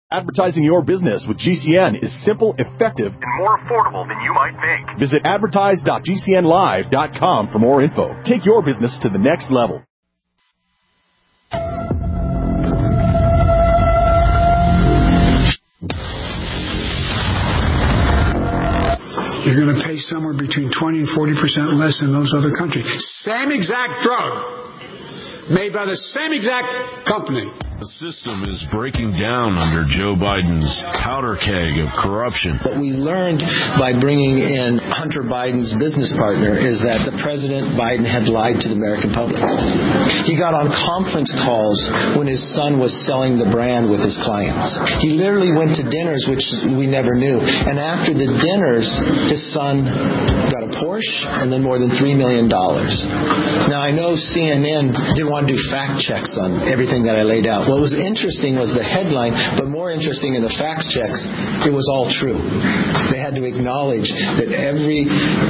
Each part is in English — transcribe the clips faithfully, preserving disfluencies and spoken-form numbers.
Advertising your business with G C N is simple, effective, and more affordable than you might think. Visit advertise dot g c n live dot com for more info. Take your business to the next level. You're going to pay somewhere between twenty and forty percent less in those other countries. Same exact drug, made by the same exact company. The system is breaking down under Joe Biden's powder keg of corruption. What we learned by bringing in Hunter Biden's business partner is that the President Biden had lied to the American public. He got on conference calls when his son was selling the brand with his clients. He literally went to dinners, which we never knew. And after the dinners, his son got a Porsche and then more than three million dollars. Now, I know C N N didn't want to do fact checks on everything that I laid out. What was interesting was the headline, but more interesting in the fact checks, it was all true. They had to acknowledge that every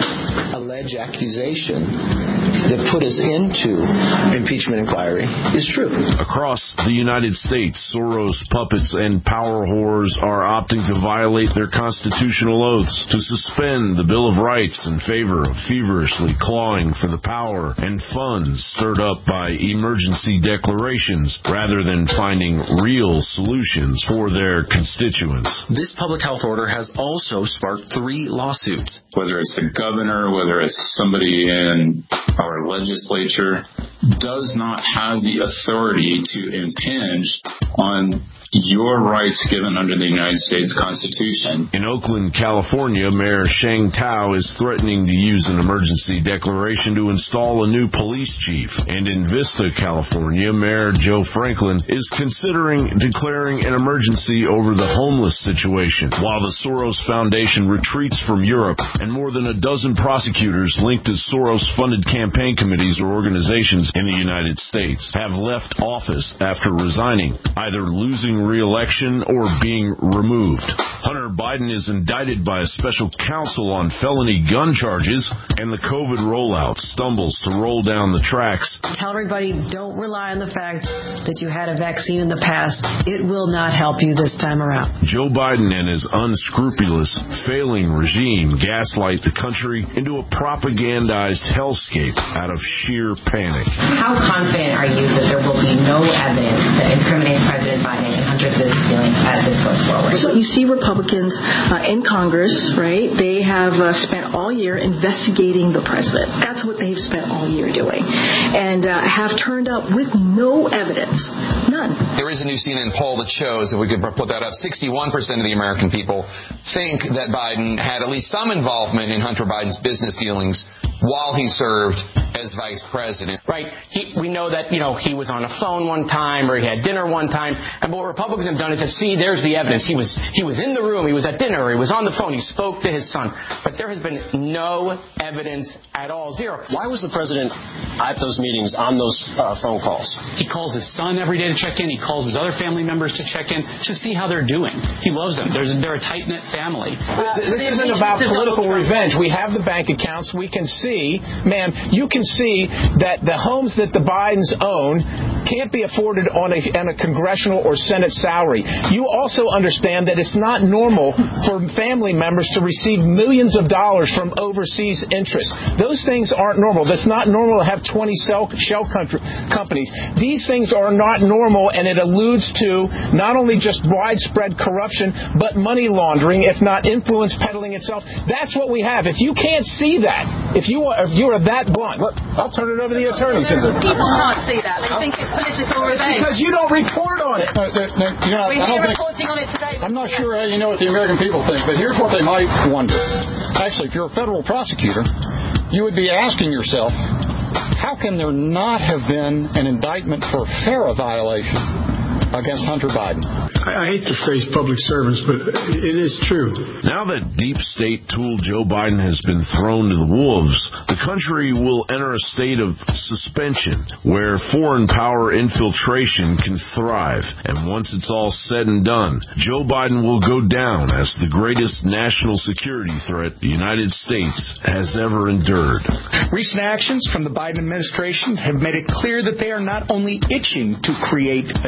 alleged accusation that put us into impeachment inquiry is true. Across the United States, Soros puppets and power whores are opting to violate their constitutional oaths to suspend the Bill of Rights in favor of feverishly clawing for the power and funds stirred up by emergency declarations rather than finding real solutions for their constituents. This public health order has also sparked three lawsuits. Whether it's a governor, whether it's somebody in our legislature, does not have the authority to impinge on your rights given under the United States Constitution. In Oakland, California, Mayor Sheng Tao is threatening to use an emergency declaration to install a new police chief. And in Vista, California, Mayor Joe Franklin is considering declaring an emergency over the homeless situation, while the Soros Foundation retreats from Europe and more than a dozen prosecutors linked to Soros-funded campaign committees or organizations in the United States have left office after resigning, either losing re-election or being removed. Hunter Biden is indicted by a special counsel on felony gun charges, and the COVID rollout stumbles to roll down the tracks. Tell everybody, don't rely on the fact that you had a vaccine in the past. It will not help you this time around. Joe Biden and his unscrupulous, failing regime gaslight the country into a propagandized hellscape out of sheer panic. How confident are you that there will be no evidence that incriminates President Biden and Hunter's business dealings as this goes forward? So you see Republicans uh, in Congress, right? They have uh, spent all year investigating the president. That's what they've spent all year doing. And uh, have turned up with no evidence. None. There is a new C N N poll that shows, if we could put that up, sixty-one percent of the American people think that Biden had at least some involvement in Hunter Biden's business dealings while he served as vice president. Right. He, we know that, you know, he was on a phone one time or he had dinner one time. And what Republicans have done is said, see, there's the evidence. He was he was in the room. He was at dinner. He was on the phone. He spoke to his son. But there has been no evidence at all. Zero. Why was the president at those meetings on those uh, phone calls? He calls his son every day to check in. He calls his other family members to check in to see how they're doing. He loves them. There's, they're a tight-knit family. Uh, this isn't about political revenge. We have the bank accounts. We can see, ma'am, you can see that the homes that the Bidens own can't be afforded on a, on a congressional or Senate salary. You also understand that it's not normal for family members to receive millions of dollars from overseas interests. Those things aren't normal. That's not normal to have twenty shell, shell country, companies. These things are not normal, and it alludes to not only just widespread corruption, but money laundering, if not influence peddling itself. That's what we have. If you can't see that, if you are, if you are that blunt, look, I'll turn it over to the attorneys. People can't see that. They think it's political revenge. Because you don't report on it. Uh, the, the, you know, We're I don't here think, reporting on it today. I'm not sure how you know what the American people think, but here's what they might wonder. Actually, if you're a federal prosecutor, you would be asking yourself, how can there not have been an indictment for FARA violation against Hunter Biden? I, I hate to face public servants, but it is true. Now that deep state tool Joe Biden has been thrown to the wolves, the country will enter a state of suspension where foreign power infiltration can thrive. And once it's all said and done, Joe Biden will go down as the greatest national security threat the United States has ever endured. Recent actions from the Biden administration have made it clear that they are not only itching to create a digital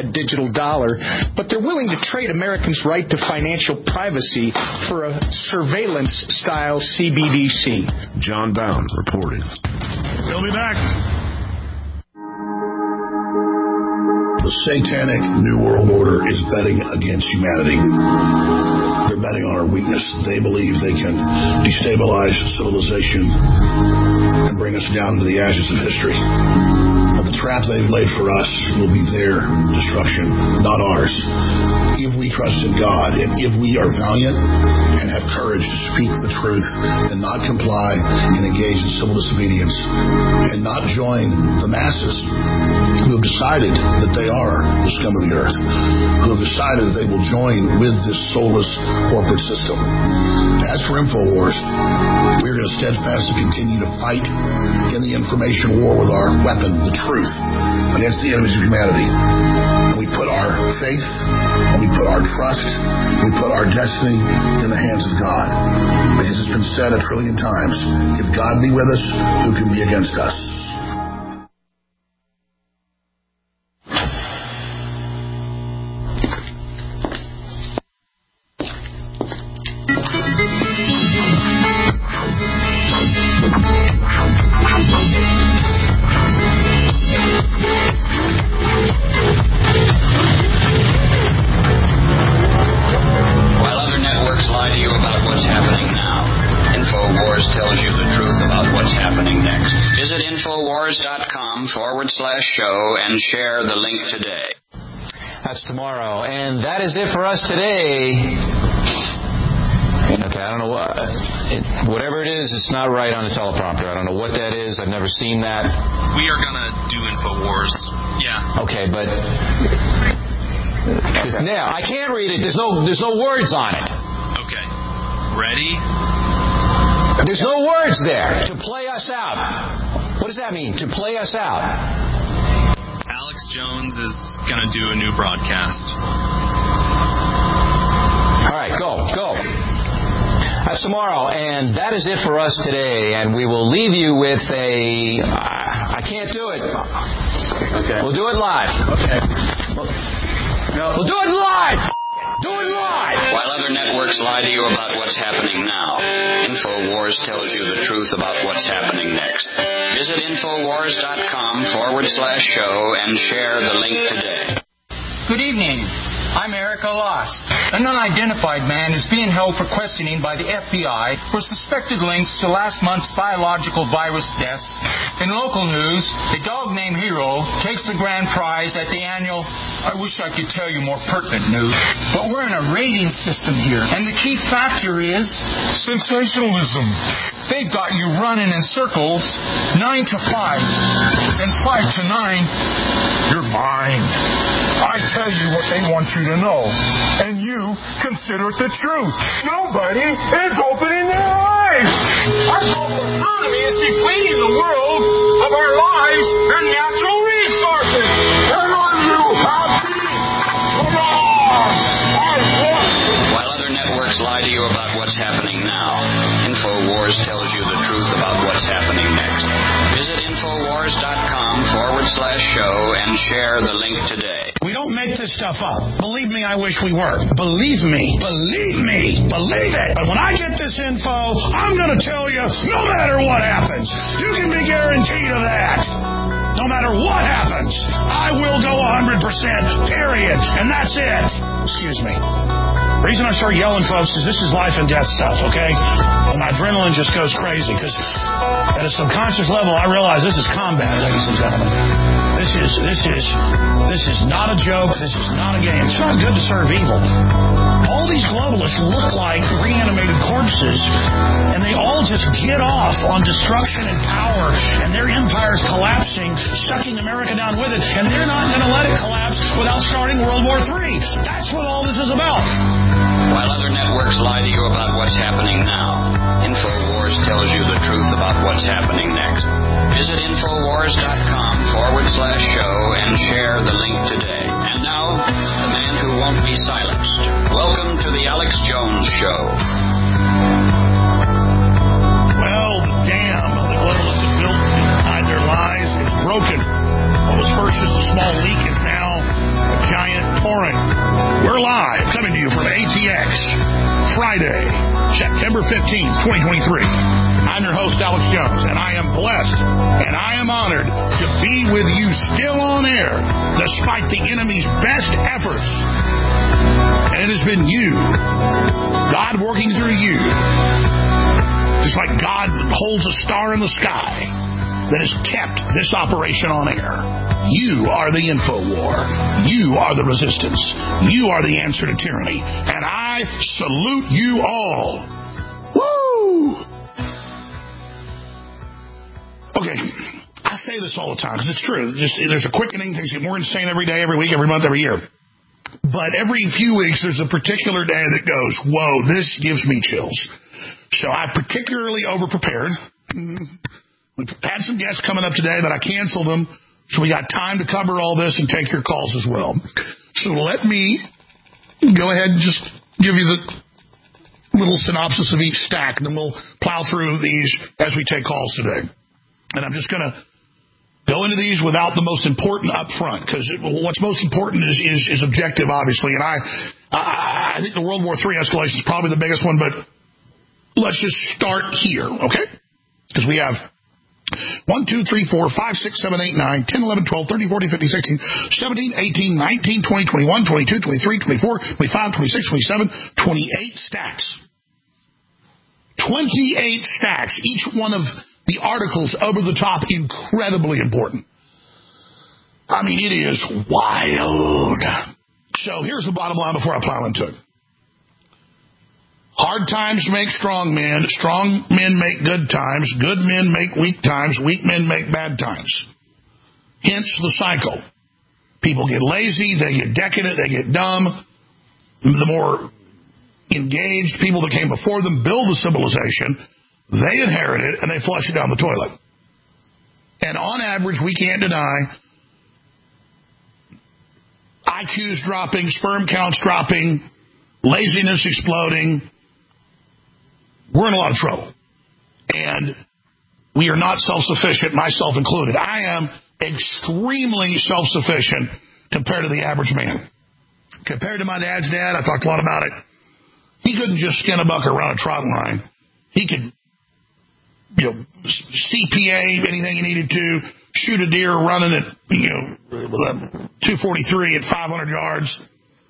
digital dollar, but they're willing to trade Americans' right to financial privacy for a surveillance-style C B D C. John Bound reporting. We'll be back. The satanic New World Order is betting against humanity. They're betting on our weakness. They believe they can destabilize civilization and bring us down to the ashes of history. But the trap they've laid for us will be their destruction, not ours. If we trust in God, and if we are valiant and have courage to speak the truth and not comply and engage in civil disobedience and not join the masses who have decided that they are the scum of the earth, who have decided that they will join with this soulless corporate system. As for InfoWars, we're going to steadfastly continue to fight in the information war with our weapon, the truth, against the enemies of humanity. And we put our faith, and we put our trust, we put our destiny in the hands of God. Because it's been said a trillion times, if God be with us, who can be against us? Slash show and share the link today. That's tomorrow, and that is it for us today. Okay, I don't know what, it, whatever it is, it's not right on the teleprompter. I don't know what that is. I've never seen that. We are gonna do InfoWars. Yeah. Okay, but now I can't read it. There's no, there's no words on it. Okay. Ready? There's no words there. To play us out. What does that mean? To play us out. Alex Jones is going to do a new broadcast. All right, go, go. That's tomorrow, and that is it for us today. And we will leave you with a... Uh, I can't do it. Okay. We'll do it live. Okay. No. We'll do it live! Do it live! While other networks lie to you about what's happening now, InfoWars tells you the truth about what's happening next. Visit InfoWars.com forward slash show and share the link today. Good evening. I'm Eric Alas. An unidentified man is being held for questioning by the F B I for suspected links to last month's biological virus deaths. In local news, a dog named Hero takes the grand prize at the annual, I wish I could tell you more pertinent news, but we're in a rating system here, and the key factor is sensationalism. They've got you running in circles, nine to five, and five to nine, you're mine. I tell you what they want you to know, and you consider it the truth. Nobody is opening their eyes. Our global economy is depleting the world of our lives and natural resources. Come on, you happy? Come on! While other networks lie to you about what's happening now, InfoWars tells you the truth about what's happening next. Visit InfoWars.com forward slash show and share the link today. We don't make this stuff up. Believe me, I wish we were. Believe me. Believe me. Believe it. But when I get this info, I'm going to tell you no matter what happens. You can be guaranteed of that. No matter what happens, I will go one hundred percent, period. And that's it. Excuse me. The reason I start yelling, folks, is this is life and death stuff, okay? And my adrenaline just goes crazy because at a subconscious level, I realize this is combat, ladies and gentlemen. This is, this is, this is not a joke. This is not a game. It's not good to serve evil. All these globalists look like reanimated corpses, and they all just get off on destruction and power, and their empire's collapsing, sucking America down with it, and they're not going to let it collapse without starting World War Three. That's what all this is about. While other networks lie to you about what's happening now, InfoWars tells you the truth about what's happening next. Visit InfoWars.com forward slash show and share the link today. And now, the man who won't be silenced. Welcome to the Alex Jones Show. Well, the dam the globalists have built to hide their lies is broken. What was first just a small leak is now a giant Foreign. We're live, coming to you from A T X, Friday, September fifteenth, twenty twenty-three. I'm your host, Alex Jones, and I am blessed and I am honored to be with you still on air, despite the enemy's best efforts. And it has been you, God working through you, just like God holds a star in the sky, that has kept this operation on air. You are the InfoWar. You are the resistance. You are the answer to tyranny. And I salute you all. Woo! Okay, I say this all the time because it's true. Just, there's a quickening. Things get more insane every day, every week, every month, every year. But every few weeks, there's a particular day that goes, whoa, this gives me chills. So I particularly over-prepared. We've had some guests coming up today, but I canceled them, so we got time to cover all this and take your calls as well. So let me go ahead and just give you the little synopsis of each stack, and then we'll plow through these as we take calls today. And I'm just going to go into these without the most important up front, because what's most important is, is, is objective, obviously. And I, I, I think the World War Three escalation is probably the biggest one, but let's just start here, okay? Because we have one, two, three, four, five, six, seven, eight, nine, ten, eleven, twelve, thirteen, fourteen, fifteen, sixteen, seventeen, eighteen, nineteen, twenty, twenty-one, twenty-two, twenty-three, twenty-four, twenty-five, twenty-six, twenty-seven, twenty-eight stacks. twenty-eight stacks. Each one of the articles over the top, incredibly important. I mean, it is wild. So here's the bottom line before I plow into it. Hard times make strong men. Strong men make good times. Good men make weak times. Weak men make bad times. Hence the cycle. People get lazy. They get decadent. They get dumb. The more engaged people that came before them build the civilization, they inherit it and they flush it down the toilet. And on average, we can't deny I Qs dropping, sperm counts dropping, laziness exploding. We're in a lot of trouble. And we are not self-sufficient, myself included. I am extremely self-sufficient compared to the average man. Compared to my dad's dad, I talked a lot about it. He couldn't just skin a buck or run a trot line. He could, you know, C P A anything he needed to, shoot a deer running at, you know, two forty-three at five hundred yards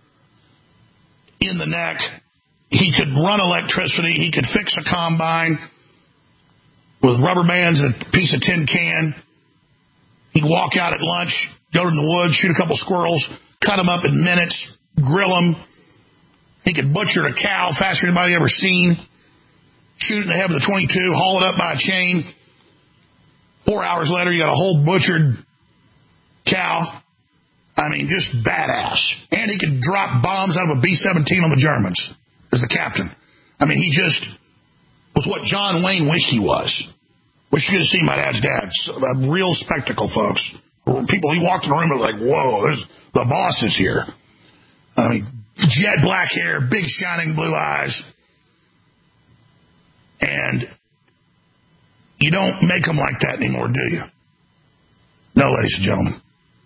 in the neck. He could run electricity. He could fix a combine with rubber bands and a piece of tin can. He'd walk out at lunch, go in the woods, shoot a couple squirrels, cut them up in minutes, grill them. He could butcher a cow faster than anybody ever seen, shoot it in the head with a twenty-two, haul it up by a chain. Four hours later, you got a whole butchered cow. I mean, just badass. And he could drop bombs out of a B seventeen on the Germans as the captain. I mean, he just was what John Wayne wished he was. Wish you could have seen my dad's dad. A real spectacle, folks. People, he walked in the room and was like, whoa, there's, the boss is here. I mean, jet black hair, big shining blue eyes. And you don't make them like that anymore, do you? No, ladies and gentlemen.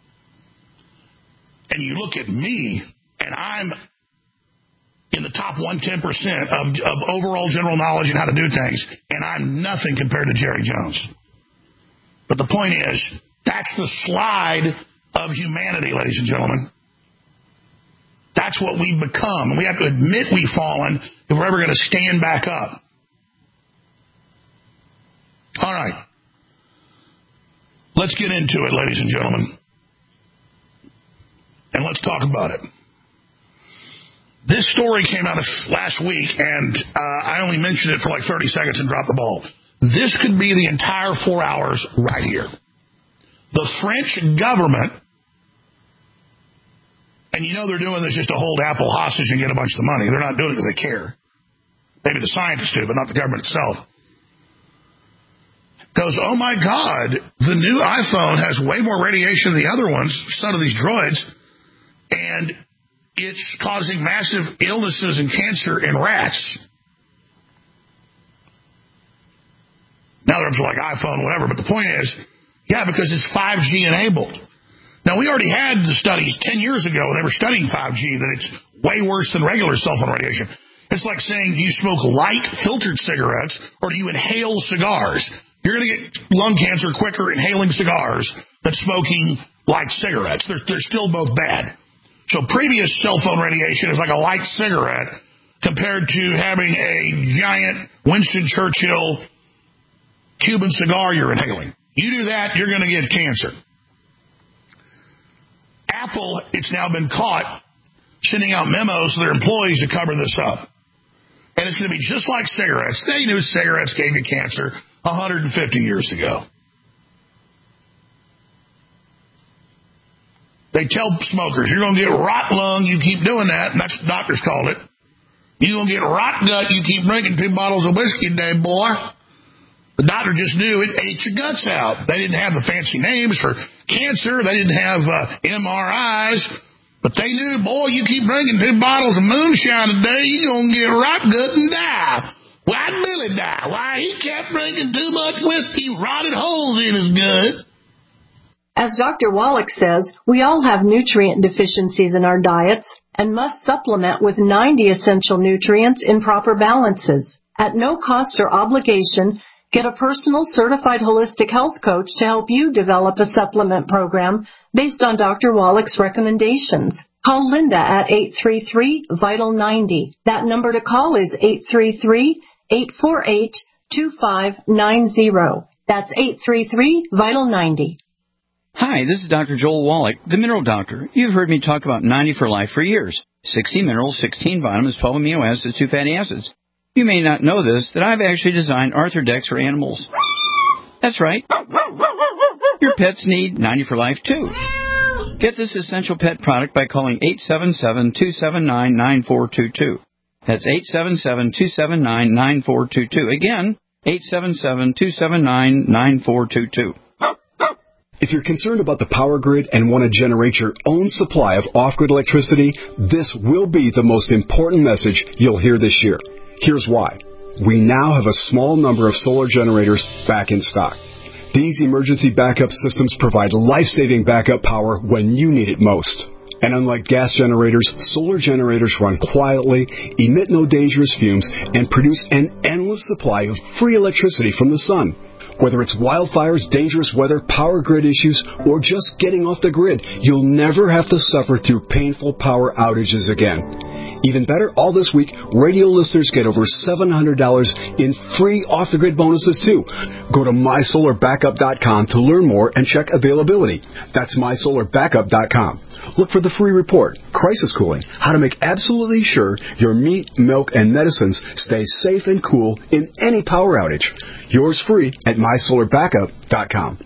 And you look at me, and I'm in the top one hundred ten percent of, of overall general knowledge and how to do things, and I'm nothing compared to Jerry Jones. But the point is, that's the slide of humanity, ladies and gentlemen. That's what we've become. And we have to admit we've fallen if we're ever going to stand back up. All right. Let's get into it, ladies and gentlemen. And let's talk about it. This story came out last week, and uh, I only mentioned it for like thirty seconds and dropped the ball. This could be the entire four hours right here. The French government, and you know they're doing this just to hold Apple hostage and get a bunch of the money. They're not doing it because they care. Maybe the scientists do, but not the government itself. Goes, oh my God, the new iPhone has way more radiation than the other ones, some of these droids, and it's causing massive illnesses and cancer in rats. Now they're like iPhone, whatever, but the point is, yeah, because it's five G enabled. Now, we already had the studies ten years ago. They were studying five G, that it's way worse than regular cell phone radiation. It's like saying, do you smoke light filtered cigarettes or do you inhale cigars? You're going to get lung cancer quicker inhaling cigars than smoking light cigarettes. They're, they're still both bad. So previous cell phone radiation is like a light cigarette compared to having a giant Winston Churchill Cuban cigar you're inhaling. You do that, you're going to get cancer. Apple, it's now been caught sending out memos to their employees to cover this up. And it's going to be just like cigarettes. They knew cigarettes gave you cancer one hundred fifty years ago. They tell smokers, you're going to get rot lung, you keep doing that, and that's what doctors call it. You're going to get rot gut, you keep drinking two bottles of whiskey a day, boy. The doctor just knew it ate your guts out. They didn't have the fancy names for cancer. They didn't have uh, M R Is. But they knew, boy, you keep drinking two bottles of moonshine a day, you're going to get rot gut and die. Why'd Billy die? Why, he kept drinking too much whiskey, rotted holes in his gut. As Doctor Wallach says, we all have nutrient deficiencies in our diets and must supplement with ninety essential nutrients in proper balances. At no cost or obligation, get a personal certified holistic health coach to help you develop a supplement program based on Doctor Wallach's recommendations. Call Linda at eight three three, vital ninety. That number to call is eight three three, eight four eight, two five nine zero. That's eight three three, vital ninety. Hi, this is Doctor Joel Wallach, the Mineral Doctor. You've heard me talk about ninety for Life for years. sixty minerals, sixteen vitamins, twelve amino acids, two fatty acids. You may not know this, that I've actually designed Arthrodex for animals. That's right. Your pets need ninety for Life, too. Get this essential pet product by calling eight seven seven, two seven nine, nine four two two. That's eight seven seven, two seven nine, nine four two two. Again, eight seven seven, two seven nine, nine four two two. If you're concerned about the power grid and want to generate your own supply of off-grid electricity, this will be the most important message you'll hear this year. Here's why. We now have a small number of solar generators back in stock. These emergency backup systems provide life-saving backup power when you need it most. And unlike gas generators, solar generators run quietly, emit no dangerous fumes, and produce an endless supply of free electricity from the sun. Whether it's wildfires, dangerous weather, power grid issues, or just getting off the grid, you'll never have to suffer through painful power outages again. Even better, all this week, radio listeners get over seven hundred dollars in free off-the-grid bonuses, too. Go to my solar backup dot com to learn more and check availability. That's my solar backup dot com. Look for the free report, Crisis Cooling, how to make absolutely sure your meat, milk, and medicines stay safe and cool in any power outage. Yours free at my solar backup dot com.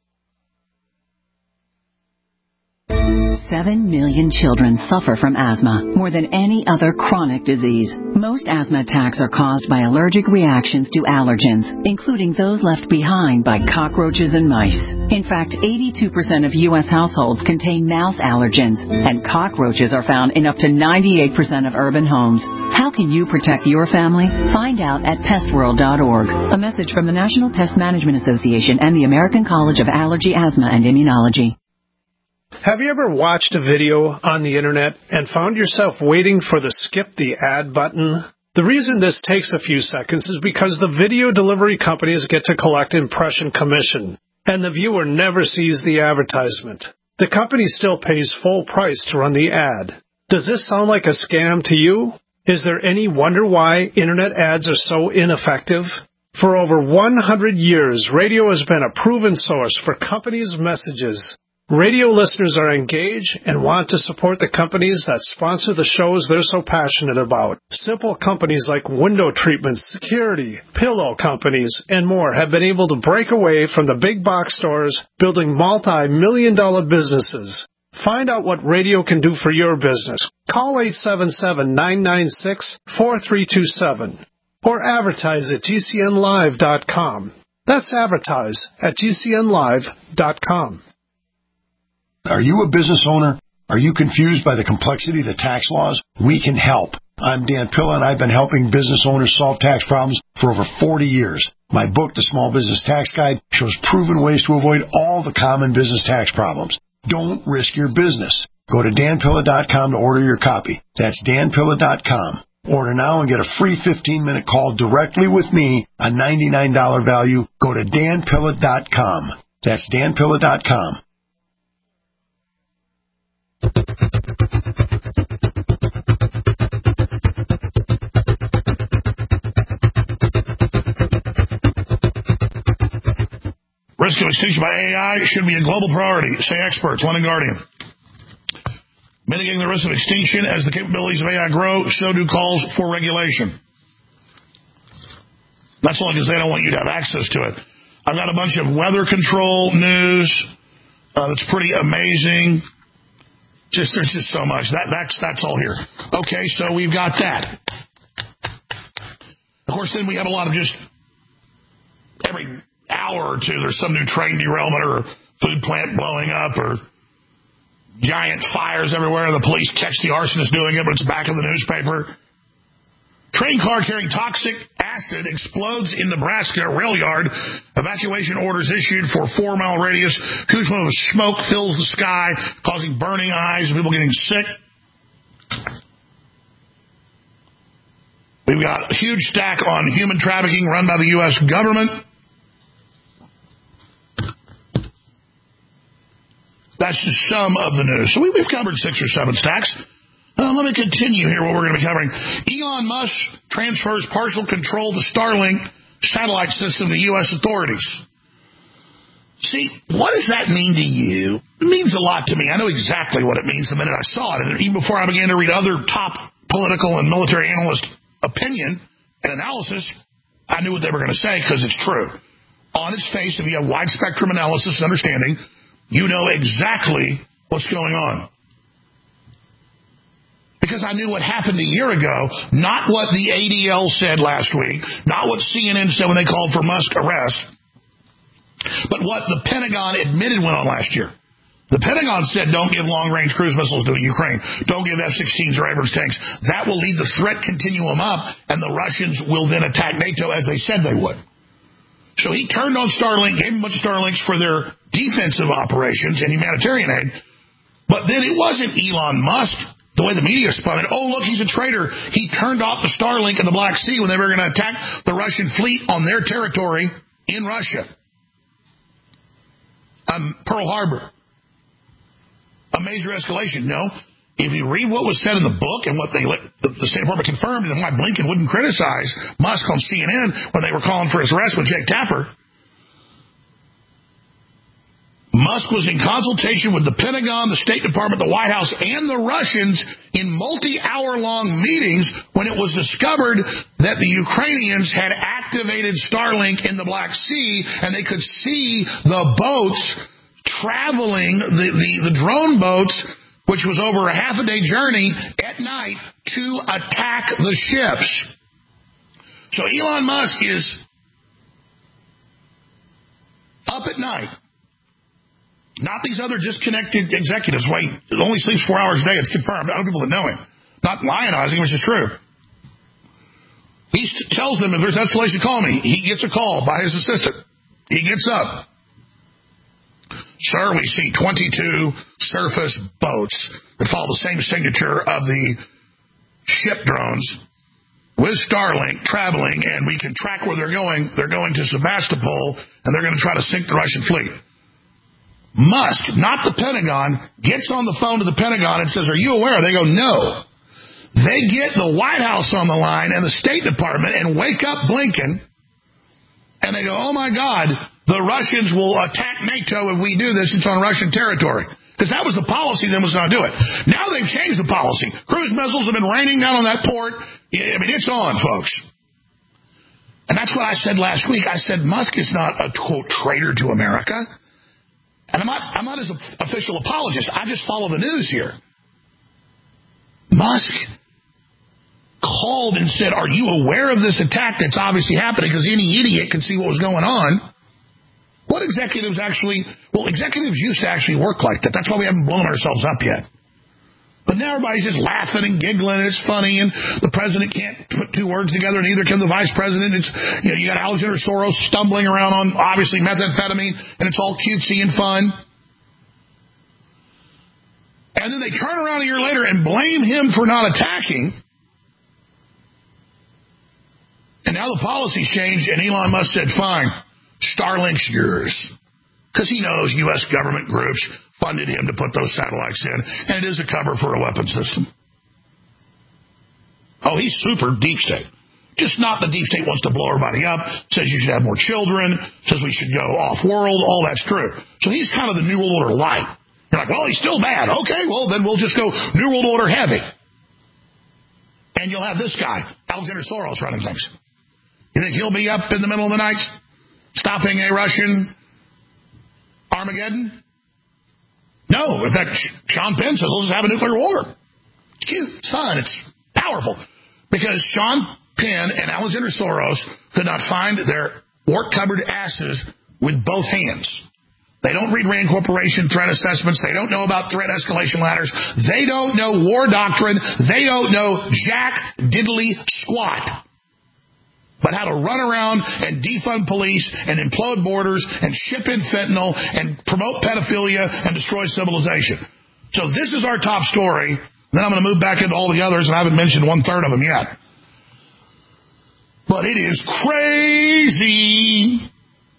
Seven million children suffer from asthma, more than any other chronic disease. Most asthma attacks are caused by allergic reactions to allergens, including those left behind by cockroaches and mice. In fact, eighty-two percent of U S households contain mouse allergens, and cockroaches are found in up to ninety-eight percent of urban homes. How can you protect your family? Find out at pest world dot org. A message from the National Pest Management Association and the American College of Allergy, Asthma, and Immunology. Have you ever watched a video on the internet and found yourself waiting for the skip the ad button? The reason this takes a few seconds is because the video delivery companies get to collect impression commission, and the viewer never sees the advertisement. The company still pays full price to run the ad. Does this sound like a scam to you? Is there any wonder why internet ads are so ineffective? For over one hundred years, radio has been a proven source for companies' messages. Radio listeners are engaged and want to support the companies that sponsor the shows they're so passionate about. Simple companies like window treatments, security, pillow companies, and more have been able to break away from the big box stores, building multi-million dollar businesses. Find out what radio can do for your business. Call eight seven seven, nine nine six, four three two seven or advertise at G C N live dot com. That's advertise at G C N live dot com. Are you a business owner? Are you confused by the complexity of the tax laws? We can help. I'm Dan Pilla, and I've been helping business owners solve tax problems for over forty years. My book, The Small Business Tax Guide, shows proven ways to avoid all the common business tax problems. Don't risk your business. Go to dan pilla dot com to order your copy. That's dan pilla dot com. Order now and get a free fifteen-minute call directly with me, a ninety-nine dollars value. Go to dan pilla dot com. That's dan pilla dot com. Risk of extinction by A I should be a global priority, say experts. London Guardian. Mitigating the risk of extinction as the capabilities of A I grow, so do calls for regulation. That's only because they don't want you to have access to it. I've got a bunch of weather control news uh, that's pretty amazing. Just there's just so much. That that's that's all here. Okay, so we've got that. Of course, then we have a lot of just every hour or two there's some new train derailment or food plant blowing up or giant fires everywhere. The police catch the arsonist doing it, but it's back in the newspaper. Train car carrying toxic acid explodes in Nebraska rail yard. Evacuation orders issued for four-mile radius. Huge amount of smoke fills the sky, causing burning eyes and people getting sick. We've got a huge stack on human trafficking run by the U S government. That's just some of the news. So we've covered six or seven stacks. Uh, let me continue here what we're going to be covering. Elon Musk transfers partial control to Starlink satellite system to U S authorities. See, what does that mean to you? It means a lot to me. I know exactly what it means the minute I saw it. And even before I began to read other top political and military analyst opinion and analysis, I knew what they were going to say because it's true. On its face, if you have wide spectrum analysis and understanding, you know exactly what's going on. Because I knew what happened a year ago, not what the A D L said last week, not what C N N said when they called for Musk arrest, but what the Pentagon admitted went on last year. The Pentagon said don't give long-range cruise missiles to Ukraine. Don't give F sixteens or Abrams tanks. That will lead the threat continuum up, and the Russians will then attack NATO as they said they would. So he turned on Starlink, gave them a bunch of Starlinks for their defensive operations and humanitarian aid. But then it wasn't Elon Musk, the way the media spun it. Oh, look, he's a traitor. He turned off the Starlink in the Black Sea when they were going to attack the Russian fleet on their territory in Russia. Um, Pearl Harbor. A major escalation. No. If you read what was said in the book and what they the, the State Department confirmed and why Blinken wouldn't criticize Musk on C N N when they were calling for his arrest with Jake Tapper, Musk was in consultation with the Pentagon, the State Department, the White House, and the Russians in multi-hour-long meetings when it was discovered that the Ukrainians had activated Starlink in the Black Sea and they could see the boats traveling, the, the, the drone boats, which was over a half a day journey at night to attack the ships. So Elon Musk is up at night. Not these other disconnected executives. Wait, only sleeps four hours a day. It's confirmed. I know people that know him. Not lionizing, which is true. He tells them if there's escalation, call me. He gets a call by his assistant. He gets up. Sir, we see twenty-two surface boats that follow the same signature of the ship drones with Starlink traveling, and we can track where they're going. They're going to Sebastopol, and they're going to try to sink the Russian fleet. Musk, not the Pentagon, gets on the phone to the Pentagon and says, are you aware? They go, no. They get the White House on the line and the State Department and wake up Blinken, and they go, oh, my God, the Russians will attack NATO if we do this. It's on Russian territory. Because that was the policy, then was not do it. Now they've changed the policy. Cruise missiles have been raining down on that port. I mean, it's on, folks. And that's what I said last week. I said Musk is not a, quote, traitor to America. And I'm not, I'm not his official apologist. I just follow the news here. Musk called and said, are you aware of this attack that's obviously happening? Because any idiot can see what was going on. What executives actually, well, executives used to actually work like that. That's why we haven't blown ourselves up yet. But now everybody's just laughing and giggling, and it's funny, and the president can't put two words together, and neither can the vice president. It's, you know, you got Alexander Soros stumbling around on, obviously, methamphetamine, and it's all cutesy and fun. And then they turn around a year later and blame him for not attacking. And now the policy's changed, and Elon Musk said, fine, Starlink's yours. Because he knows U S government groups funded him to put those satellites in, and it is a cover for a weapon system. Oh, he's super deep state. Just not the deep state wants to blow everybody up, says you should have more children, says we should go off-world, all that's true. So he's kind of the New World Order light. You're like, well, he's still bad. Okay, well, then we'll just go New World Order heavy. And you'll have this guy, Alexander Soros, running things. You think he'll be up in the middle of the night stopping a Russian Armageddon? No. In fact, Sean Penn says, let's just have a nuclear war. It's cute. It's fun. It's powerful. Because Sean Penn and Alexander Soros could not find their wart-covered asses with both hands. They don't read Rand Corporation threat assessments. They don't know about threat escalation ladders. They don't know war doctrine. They don't know jack diddly squat. But how to run around and defund police and implode borders and ship in fentanyl and promote pedophilia and destroy civilization. So this is our top story. Then I'm going to move back into all the others, and I haven't mentioned one-third of them yet. But it is crazy.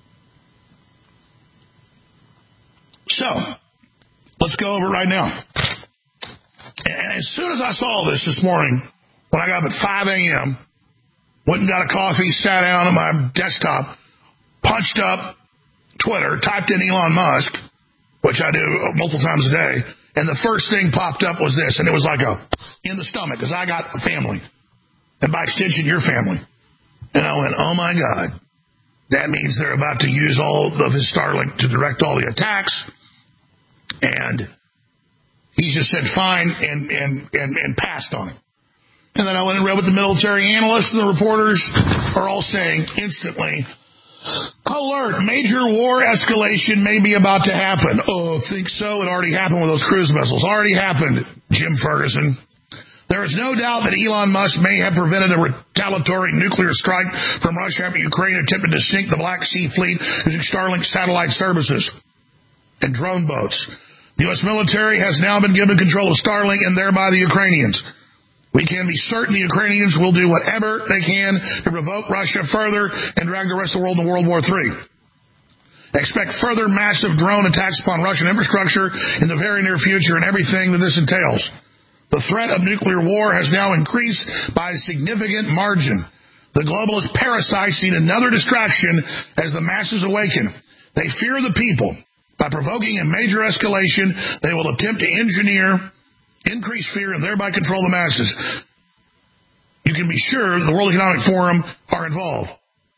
So, let's go over it right now. And as soon as I saw this this morning, when I got up at five a.m., went and got a coffee, sat down at my desktop, punched up Twitter, typed in Elon Musk, which I do multiple times a day, and the first thing popped up was this, and it was like a in the stomach, because I got a family, and by extension, your family. And I went, oh my God, that means they're about to use all of his Starlink to direct all the attacks, and he just said fine and, and, and, and passed on it. And then I went and read what the military analysts and the reporters are all saying instantly. Alert, major war escalation may be about to happen. Oh, think so? It already happened with those cruise missiles. Already happened, Jim Ferguson. There is no doubt that Elon Musk may have prevented a retaliatory nuclear strike from Russia after Ukraine attempted to sink the Black Sea Fleet using Starlink satellite services and drone boats. The U S military has now been given control of Starlink and thereby the Ukrainians. We can be certain the Ukrainians will do whatever they can to provoke Russia further and drag the rest of the world into World War Three. Expect further massive drone attacks upon Russian infrastructure in the very near future and everything that this entails. The threat of nuclear war has now increased by a significant margin. The globalist parasites need another distraction as the masses awaken. They fear the people. By provoking a major escalation, they will attempt to engineer increase fear and thereby control the masses. You can be sure the World Economic Forum are involved.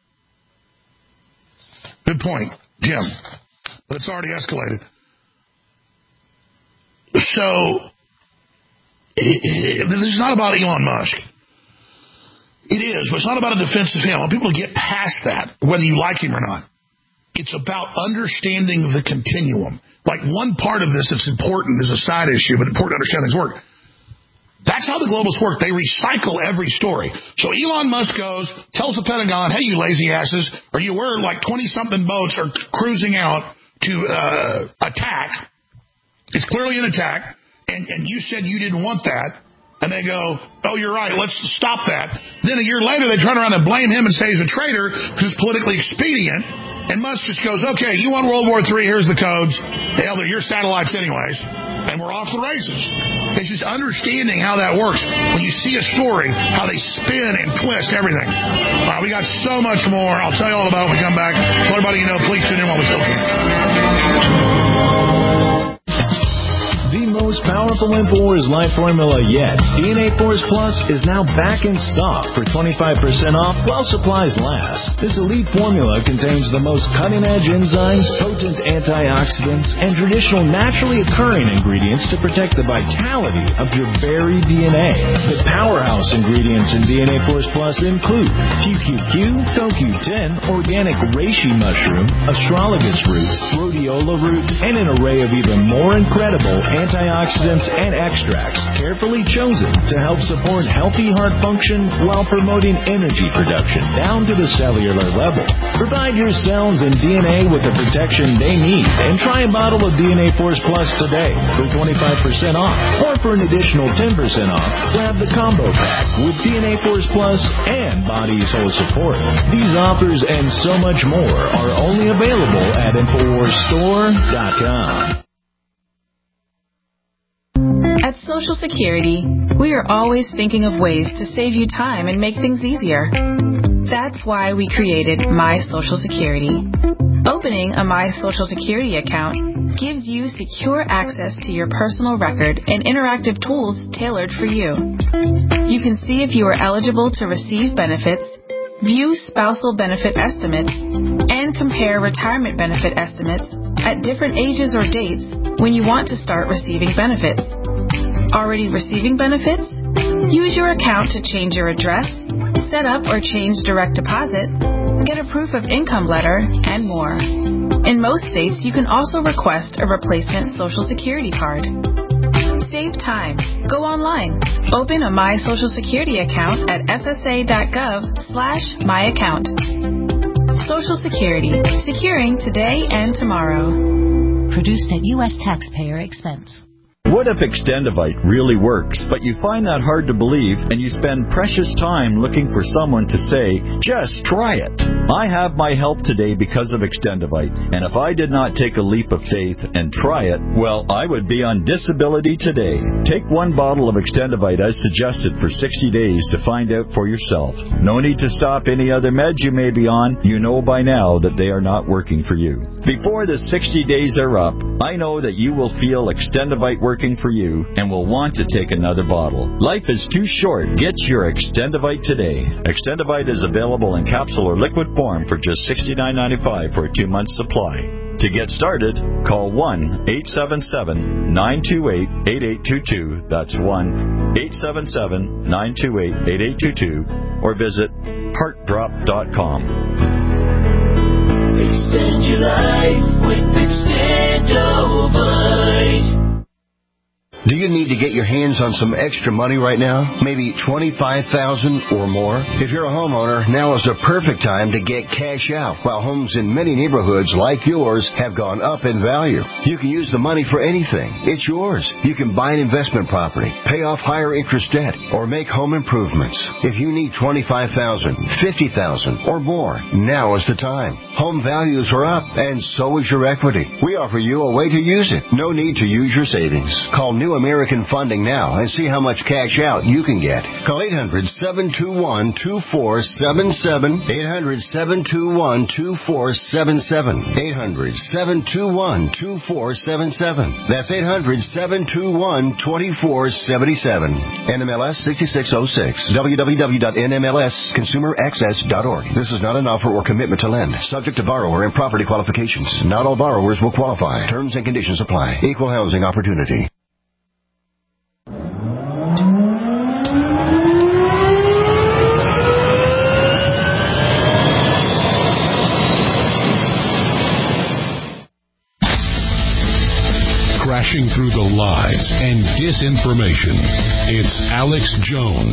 Good point, Jim. But it's already escalated. So, this is not about Elon Musk. It is, but it's not about a defense of him. I want people to get past that, whether you like him or not. It's about understanding the continuum. Like one part of this that's important is a side issue, but important to understand things work. That's how the globalists work. They recycle every story. So Elon Musk goes, tells the Pentagon, hey, you lazy asses, are you aware like twenty-something boats are cruising out to uh, attack? It's clearly an attack, and, and you said you didn't want that. And they go, oh, you're right, let's stop that. Then a year later, they turn around and blame him and say he's a traitor because it's politically expedient. And Musk just goes, okay, you want World War Three, here's the codes. Hell, they're your satellites anyways. And we're off the races. It's just understanding how that works. When you see a story, how they spin and twist everything. All right, we got so much more. I'll tell you all about it when we come back. So everybody you know, please tune in while we still can. The most powerful InfoWars Life formula yet, D N A Force Plus, is now back in stock for twenty-five percent off while supplies last. This elite formula contains the most cutting-edge enzymes, potent antioxidants, and traditional naturally occurring ingredients to protect the vitality of your very D N A. The powerhouse ingredients in D N A Force Plus include Q Q Q, C O Q ten, organic reishi mushroom, astragalus root, rhodiola root, and an array of even more incredible antioxidants antioxidants, and extracts carefully chosen to help support healthy heart function while promoting energy production down to the cellular level. Provide your cells and D N A with the protection they need and try a bottle of D N A Force Plus today for twenty-five percent off. Or for an additional ten percent off, grab the combo pack with D N A Force Plus and Body Soul Support. These offers and so much more are only available at Infowars Store dot com. At Social Security, we are always thinking of ways to save you time and make things easier. That's why we created My Social Security. Opening a My Social Security account gives you secure access to your personal record and interactive tools tailored for you. You can see if you are eligible to receive benefits, view spousal benefit estimates, and compare retirement benefit estimates at different ages or dates when you want to start receiving benefits. Already receiving benefits? Use your account to change your address, set up or change direct deposit, get a proof of income letter, and more. In most states, you can also request a replacement Social Security card. Save time. Go online. Open a My Social Security account at S S A dot gov slash my account. Social Security. Securing today and tomorrow. Produced at U S taxpayer expense. What if Extendivite really works, but you find that hard to believe and you spend precious time looking for someone to say, just try it? I have my help today because of Extendivite, and if I did not take a leap of faith and try it, well, I would be on disability today. Take one bottle of Extendivite as suggested for sixty days to find out for yourself. No need to stop any other meds you may be on. You know by now that they are not working for you. Before the sixty days are up, I know that you will feel Extendivite working for you and will want to take another bottle. Life is too short. Get your Extendivite today. Extendivite is available in capsule or liquid form for just sixty-nine ninety-five for a two-month supply. To get started, call one eight seven seven, nine two eight, eight eight two two. That's one eight seven seven, nine two eight, eight eight two two, or visit heart drop dot com. Extend your life with Extendivite. Do you need to get your hands on some extra money right now? Maybe twenty-five thousand dollars or more? If you're a homeowner, now is the perfect time to get cash out while homes in many neighborhoods like yours have gone up in value. You can use the money for anything. It's yours. You can buy an investment property, pay off higher interest debt, or make home improvements. If you need twenty-five thousand dollars, fifty thousand dollars or more, now is the time. Home values are up, and so is your equity. We offer you a way to use it. No need to use your savings. Call New American Funding now and see how much cash out you can get. Call eight hundred, seven two one, two four seven seven, eight hundred, seven two one, two four seven seven, eight hundred, seven two one, two four seven seven. That's eight hundred, seven two one, two four seven seven. N M L S sixty-six oh six. w w w dot n m l s consumer access dot org. This is not an offer or commitment to lend. Subject to borrower and property qualifications. Not all borrowers will qualify. Terms and conditions apply. Equal housing opportunity. Crashing through the lies and disinformation. It's Alex Jones.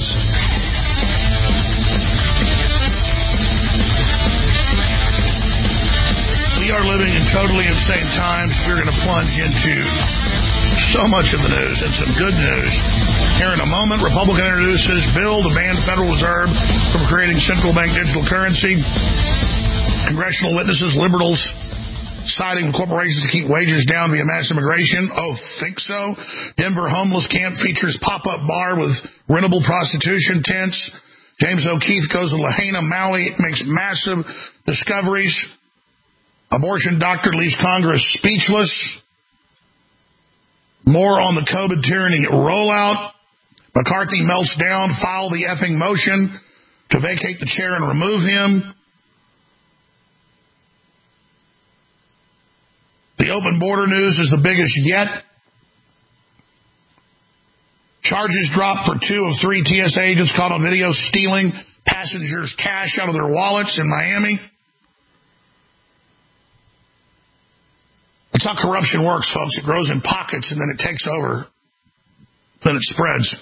We are living in totally insane times. We're going to plunge into so much of the news and some good news. Here in a moment, Republican introduces bill to ban Federal Reserve from creating central bank digital currency. Congressional witnesses, liberals, citing corporations to keep wages down via mass immigration. Oh, think so? Denver homeless camp features pop-up bar with rentable prostitution tents. James O'Keefe goes to Lahaina, Maui, makes massive discoveries. Abortion doctor leaves Congress speechless. More on the COVID tyranny rollout. McCarthy melts down, file the effing motion to vacate the chair and remove him. The open border news is the biggest yet. Charges dropped for two of three T S A agents caught on video stealing passengers' cash out of their wallets in Miami. That's how corruption works, folks. It grows in pockets, and then it takes over. Then it spreads.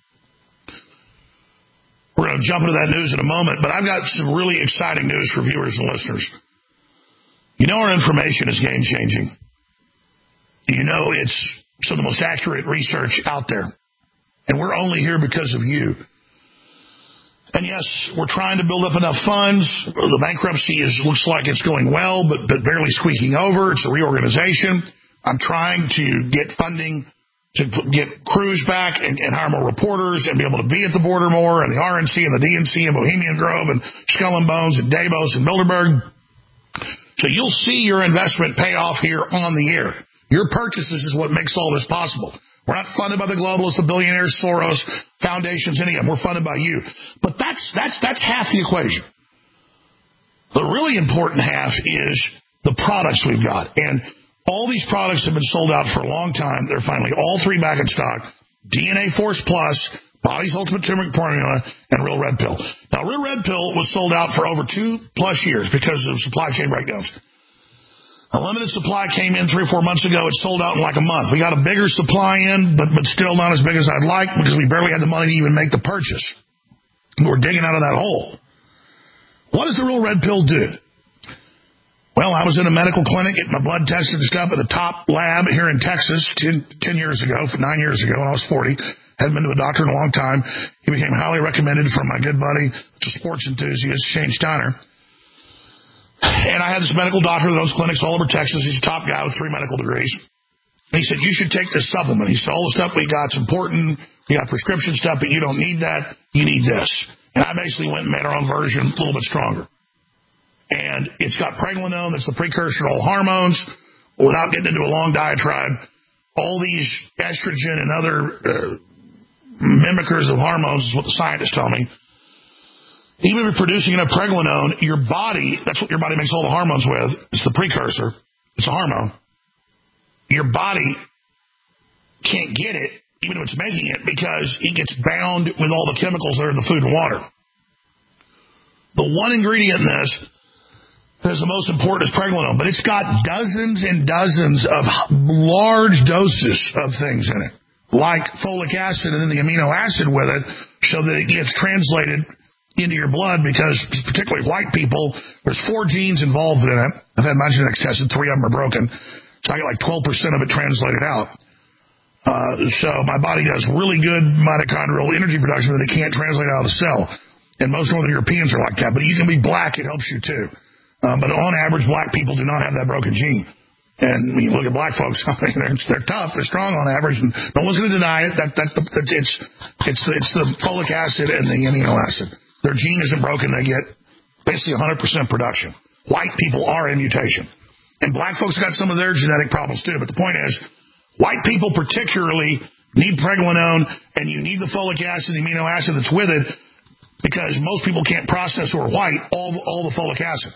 We're going to jump into that news in a moment, but I've got some really exciting news for viewers and listeners. You know our information is game-changing. You know it's some of the most accurate research out there. And we're only here because of you. And yes, we're trying to build up enough funds. The bankruptcy is looks like it's going well, but, but barely squeaking over. It's a reorganization. I'm trying to get funding to get crews back and, and hire more reporters and be able to be at the border more, and the R N C and the D N C and Bohemian Grove and Skull and Bones and Davos and Bilderberg. So you'll see your investment pay off here on the air. Your purchases is what makes all this possible. We're not funded by the globalists, the billionaires, Soros, foundations, any of them. We're funded by you. But that's that's that's half the equation. The really important half is the products we've got. And all these products have been sold out for a long time. They're finally all three back in stock. D N A Force Plus, Body's Ultimate Turmeric Formula, and Real Red Pill. Now, Real Red Pill was sold out for over two plus years because of supply chain breakdowns. A limited supply came in three or four months ago. It sold out in like a month. We got a bigger supply in, but, but still not as big as I'd like because we barely had the money to even make the purchase. We're digging out of that hole. What does the Real Red Pill do? Well, I was in a medical clinic getting my blood tested and stuff at the top lab here in Texas ten, ten years ago, nine years ago when I was forty. Hadn't been to a doctor in a long time. He became highly recommended from my good buddy, a sports enthusiast, Shane Steiner. And I had this medical doctor that owns clinics all over Texas. He's a top guy with three medical degrees. And he said, you should take this supplement. He said, all the stuff we got's important. We got prescription stuff, but you don't need that. You need this. And I basically went and made our own version, a little bit stronger. And it's got pregnenolone. That's the precursor to all hormones. Without getting into a long diatribe, all these estrogen and other uh, mimickers of hormones is what the scientists tell me. Even if you're producing enough pregnenolone, your body, that's what your body makes all the hormones with. It's the precursor. It's a hormone. Your body can't get it, even if it's making it, because it gets bound with all the chemicals that are in the food and water. The one ingredient in this that's the most important is pregnenolone, but it's got dozens and dozens of large doses of things in it, like folic acid and then the amino acid with it, so that it gets translated into your blood, because particularly white people, there's four genes involved in it. I've had my genetics tested, three of them are broken. So I get like twelve percent of it translated out. Uh, so my body does really good mitochondrial energy production, but they can't translate out of the cell. And most Northern Europeans are like that. But you can be black, it helps you too. Uh, but on average, black people do not have that broken gene. And when you look at black folks, I mean, they're, they're tough, they're strong on average, and no one's going to deny it. That, that, that, it's, it's, it's the folic acid and the amino acid. Their gene isn't broken. They get basically one hundred percent production. White people are in mutation. And black folks got some of their genetic problems too. But the point is, white people particularly need pregnenolone, and you need the folic acid, the amino acid that's with it, because most people can't process who are white all, all the folic acid.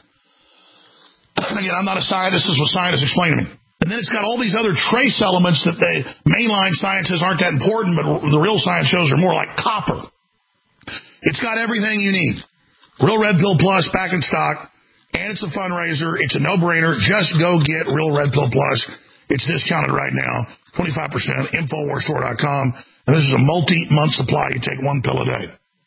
Again, I'm not a scientist. This is what scientists explain to me. And then it's got all these other trace elements that the mainline science says aren't that important, but the real science shows are more like copper. It's got everything you need. Real Red Pill Plus back in stock, and it's a fundraiser. It's a no-brainer. Just go get Real Red Pill Plus. It's discounted right now, twenty-five percent, Infowars Store dot com. And this is a multi-month supply. You take one pill a day.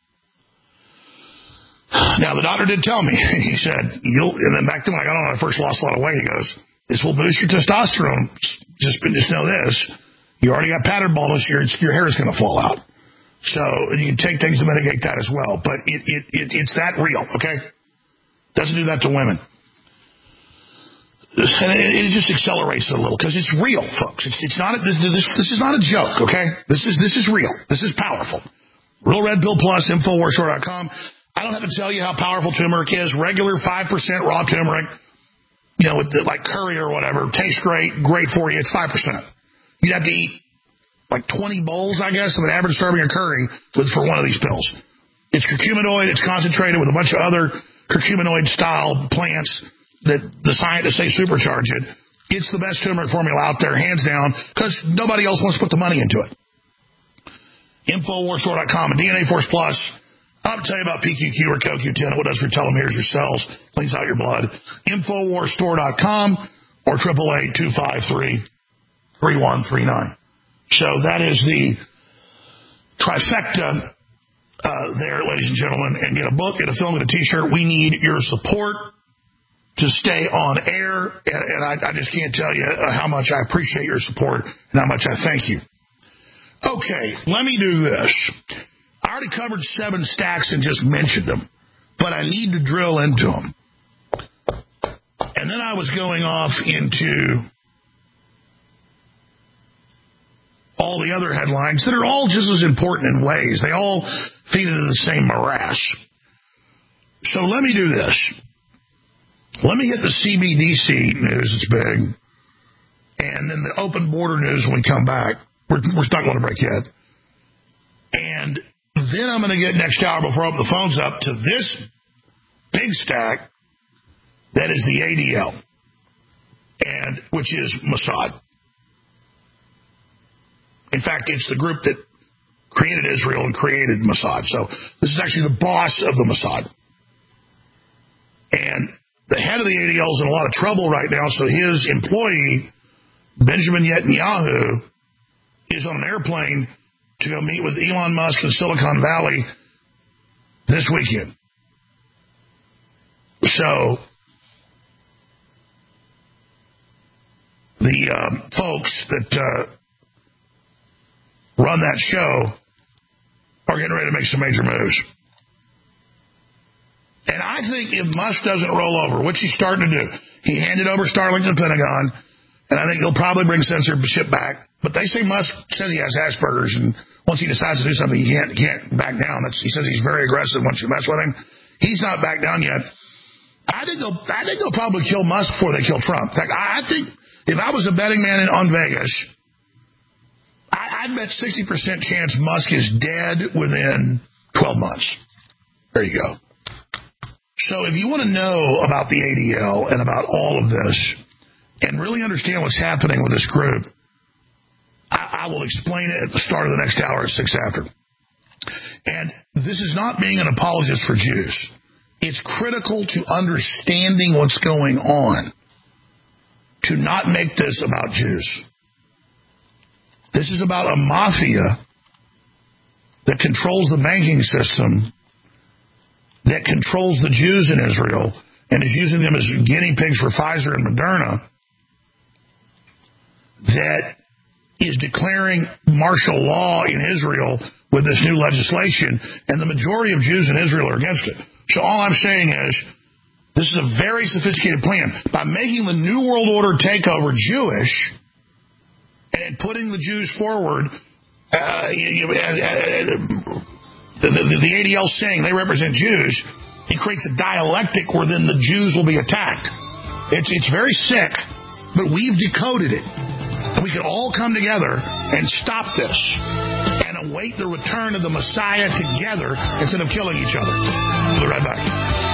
Now, the doctor did tell me, he said, you'll, and then back then when I got on, I first lost a lot of weight. He goes, this will boost your testosterone. Just, just know this. You already got pattern baldness. Your, your hair is going to fall out. So you can take things to mitigate that as well. But it, it, it it's that real, okay? Doesn't do that to women. And it, it just accelerates it a little because it's real, folks. It's, it's not a, this, this, this is not a joke, okay? This is this is real. This is powerful. Real Red Pill Plus, Infowars Store dot com. I don't have to tell you how powerful turmeric is. Regular five percent raw turmeric, you know, with the, like curry or whatever, tastes great, great for you. It's five percent. You'd have to eat like twenty bowls, I guess, of an average serving of curry with, for one of these pills. It's curcuminoid. It's concentrated with a bunch of other curcuminoid-style plants that the scientists say supercharge it. It's the best turmeric formula out there, hands down, because nobody else wants to put the money into it. Infowars Store dot com and D N A Force Plus. I'll tell you about P Q Q or C O Q ten. What it does for your telomeres, your cells, cleans out your blood. Infowars Store dot com. or eight eight eight, two five three, three one three nine. So that is the trifecta uh, there, ladies and gentlemen. And get a book, get a film, get a T-shirt. We need your support to stay on air. And, and I, I just can't tell you how much I appreciate your support and how much I thank you. Okay, let me do this. I already covered seven stacks and just mentioned them, but I need to drill into them. And then I was going off into all the other headlines that are all just as important in ways. They all feed into the same morass. So let me do this. Let me hit the C B D C news. It's big. And then the open border news when we come back. We're, we're not going to break yet. And then I'm going to get next hour before I open the phones up to this big stack that is the A D L, and which is Mossad. In fact, it's the group that created Israel and created Mossad. So this is actually the boss of the Mossad. And the head of the A D L is in a lot of trouble right now, so his employee, Benjamin Netanyahu, is on an airplane to go meet with Elon Musk in Silicon Valley this weekend. So the um, folks that uh, run that show are getting ready to make some major moves. And I think if Musk doesn't roll over, which he's starting to do, he handed over Starlink to the Pentagon, and I think he'll probably bring censorship back. But they say Musk says he has Asperger's, and once he decides to do something, he can't, can't back down. That's, he says he's very aggressive once you mess with him. He's not back down yet. I think they'll, I think they'll probably kill Musk before they kill Trump. In fact, I think if I was a betting man in, on Vegas, I, I'd bet sixty percent chance Musk is dead within twelve months. There you go. So if you want to know about the A D L and about all of this and really understand what's happening with this group, I, I will explain it at the start of the next hour at six after. And this is not being an apologist for Jews. It's critical to understanding what's going on to not make this about Jews. This is about a mafia that controls the banking system, that controls the Jews in Israel, and is using them as guinea pigs for Pfizer and Moderna, that is declaring martial law in Israel with this new legislation, and the majority of Jews in Israel are against it. So all I'm saying is, this is a very sophisticated plan. By making the New World Order takeover Jewish, and putting the Jews forward, uh, you, uh, uh, The, the, the A D L saying they represent Jews, it creates a dialectic where then the Jews will be attacked. It's it's very sick, but we've decoded it. And we can all come together and stop this and await the return of the Messiah together instead of killing each other. We'll be right back.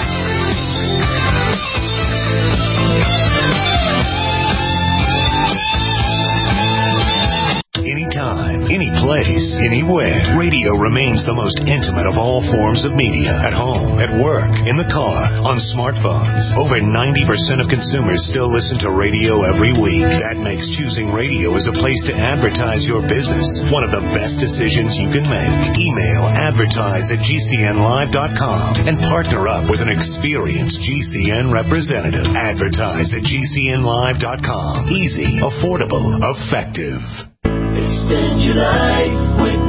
Anytime, any place, anywhere. Radio remains the most intimate of all forms of media. At home, at work, in the car, on smartphones. Over ninety percent of consumers still listen to radio every week. That makes choosing radio as a place to advertise your business one of the best decisions you can make. Email advertise at G C N live dot com and partner up with an experienced G C N representative. Advertise at G C N live dot com. Easy, affordable, effective. Extend your life with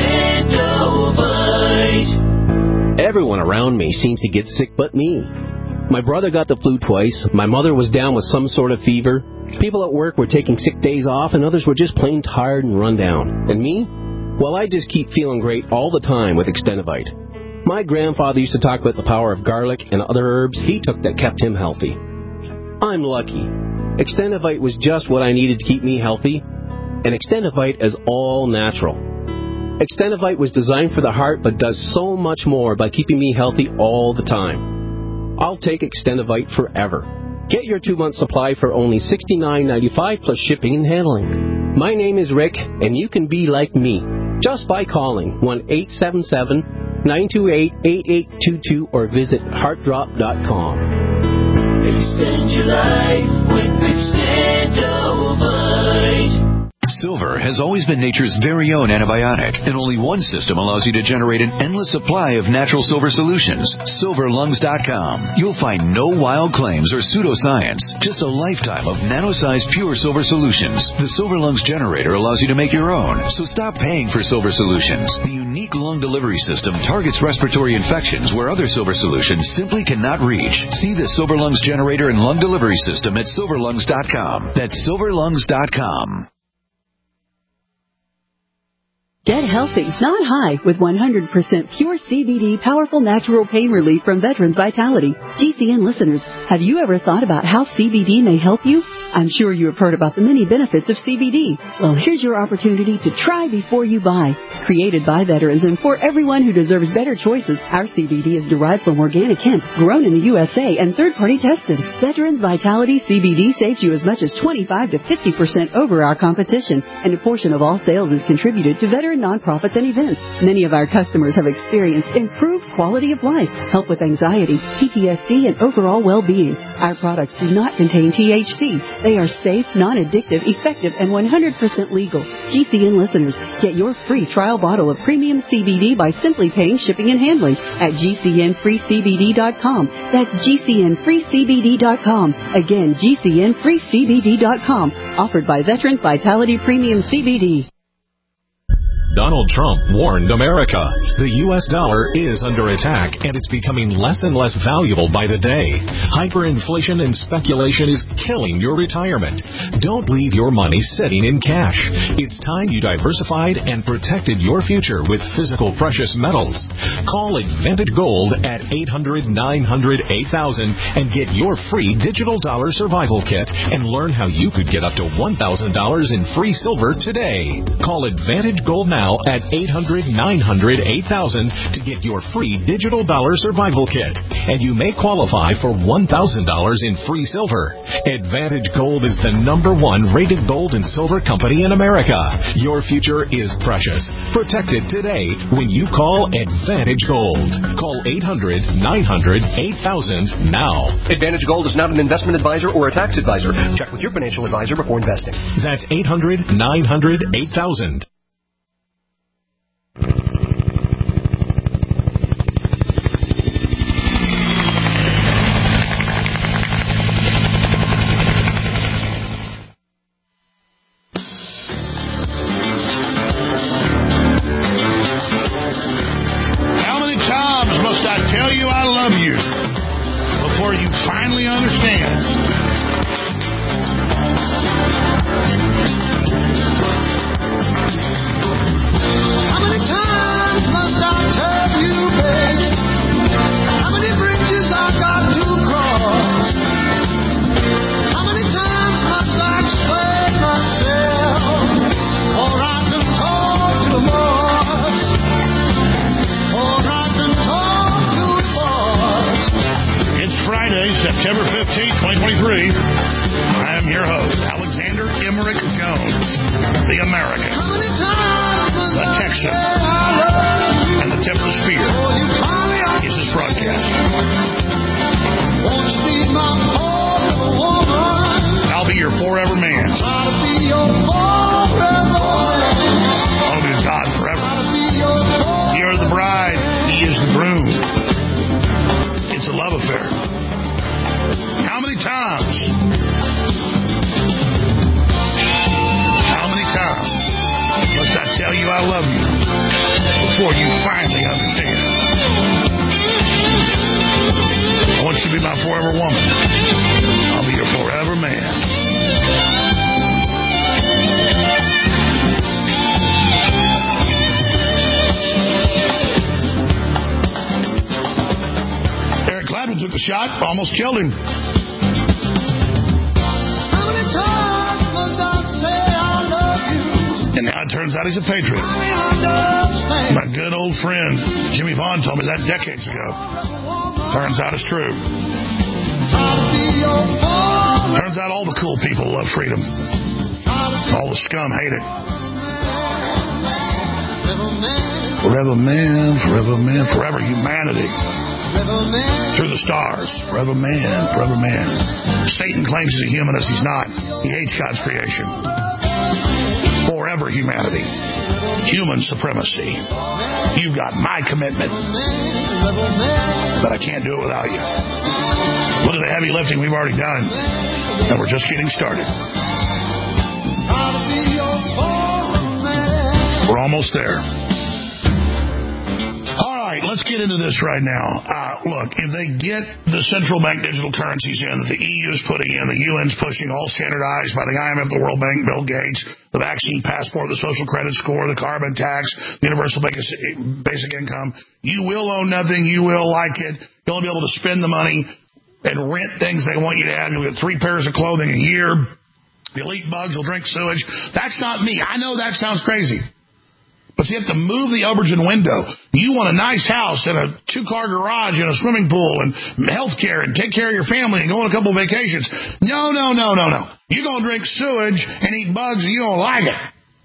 Extendovite. Everyone around me seems to get sick but me. My brother got the flu twice. My mother was down with some sort of fever. People at work were taking sick days off, and others were just plain tired and run down. And me? Well, I just keep feeling great all the time with Extendovite. My grandfather used to talk about the power of garlic and other herbs he took that kept him healthy. I'm lucky. Extendovite was just what I needed to keep me healthy. And Extendovite is all natural. Extendovite was designed for the heart but does so much more by keeping me healthy all the time. I'll take Extendovite forever. Get your two-month supply for only sixty-nine ninety-five plus shipping and handling. My name is Rick, and you can be like me just by calling one eight seven seven, nine two eight, eight eight two two or visit heart drop dot com. Extend your life with Extendovite. Silver has always been nature's very own antibiotic, and only one system allows you to generate an endless supply of natural silver solutions. silver lungs dot com. You'll find no wild claims or pseudoscience, just a lifetime of nano-sized pure silver solutions. The Silver Lungs generator allows you to make your own, so stop paying for silver solutions. The unique lung delivery system targets respiratory infections where other silver solutions simply cannot reach. See the Silver Lungs generator and lung delivery system at silver lungs dot com. That's silver lungs dot com. Get healthy, not high, with one hundred percent pure C B D powerful natural pain relief from Veterans Vitality. G C N listeners, have you ever thought about how C B D may help you? I'm sure you have heard about the many benefits of C B D. Well, here's your opportunity to try before you buy. Created by veterans and for everyone who deserves better choices, our C B D is derived from organic hemp, grown in the U S A, and third-party tested. Veterans Vitality C B D saves you as much as twenty-five to fifty percent over our competition, and a portion of all sales is contributed to veteran nonprofits and events. Many of our customers have experienced improved quality of life, help with anxiety, P T S D, and overall well-being. Our products do not contain T H C. They are safe, non-addictive, effective, and one hundred percent legal. G C N listeners, get your free trial bottle of premium C B D by simply paying shipping and handling at G C N free C B D dot com. That's G C N free C B D dot com. Again, G C N free C B D dot com. Offered by Veterans Vitality Premium C B D. Donald Trump warned America. The U S dollar is under attack, and it's becoming less and less valuable by the day. Hyperinflation and speculation is killing your retirement. Don't leave your money sitting in cash. It's time you diversified and protected your future with physical precious metals. Call Advantage Gold at eight hundred, nine hundred, eight thousand and get your free digital dollar survival kit and learn how you could get up to one thousand dollars in free silver today. Call Advantage Gold now at eight hundred, nine hundred, eight thousand to get your free digital dollar survival kit, and you may qualify for one thousand dollars in free silver. Advantage Gold is the number one rated gold and silver company in America. Your future is precious. Protect it today when you call Advantage Gold. Call eight hundred, nine hundred, eight thousand now. Advantage Gold is not an investment advisor or a tax advisor. Check with your financial advisor before investing. That's eight hundred, nine hundred, eight thousand. September fifteenth, twenty twenty-three. I am your host, Alexander Emmerich Jones, the American, the Texan, and the tip of the spear is this broadcast. I'll be your forever man. I'll be God forever. You're the bride, he is the groom. It's a love affair. How many times? How many times must I tell you I love you before you finally understand? I want you to be my forever woman. I'll be your forever man. Eric Gladwin took the shot, almost killed him. And now it turns out he's a patriot. My good old friend Jimmy Vaughn told me that decades ago. Turns out it's true. Turns out all the cool people love freedom. All the scum hate it. Forever man, forever man, forever humanity. Through the stars. Forever man, forever man. Satan claims he's a humanist. He's not. He hates God's creation. Forever humanity. Human supremacy. You've got my commitment. But I can't do it without you. Look at the heavy lifting we've already done. And we're just getting started. We're almost there. All right, let's get into this right now. Uh, look, if they get the central bank digital currencies in that the E U is putting in, the U N's pushing, all standardized by the I M F, the World Bank, Bill Gates, the vaccine passport, the social credit score, the carbon tax, universal basic income, you will own nothing. You will like it. You'll be able to spend the money and rent things they want you to have. You'll get three pairs of clothing a year. You'll eat bugs. You'll drink sewage. That's not me. I know that sounds crazy. But you have to move the aubergine window. You want a nice house and a two-car garage and a swimming pool and health care and take care of your family and go on a couple of vacations. No, no, no, no, no. You're going to drink sewage and eat bugs and you don't like it.